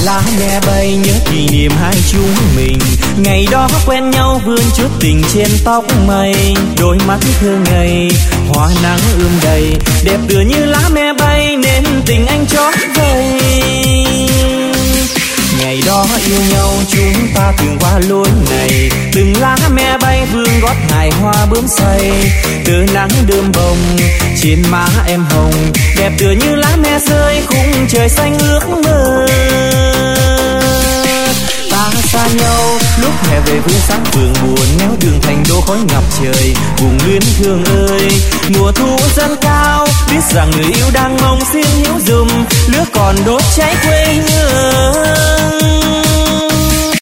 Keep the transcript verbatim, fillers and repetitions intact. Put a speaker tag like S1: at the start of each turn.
S1: lá me bay nhớ kỷ niệm hai chúng mình. Ngày đó quen nhau vươn chút tình trên tóc mây, đôi mắt thơ ngây hoa nắng ươm đầy, đẹp tựa như lá me bay nên tình anh chót vây. Ngày đó yêu nhau chúng ta từng qua lối này, từng lá me bay vương gót hài hoa bướm say, từ nắng đơm bông trên má em hồng, đẹp tựa như lá me rơi khung trời xanh ước mơ. Ta xa nhau lúc hè về vương sáng phường buồn, néo đường thành đô khói ngập trời, vùng luyến thương ơi. Mùa thu dâng cao biết rằng người yêu đang mong xin hiếu dùm, lửa còn đốt cháy quê hương.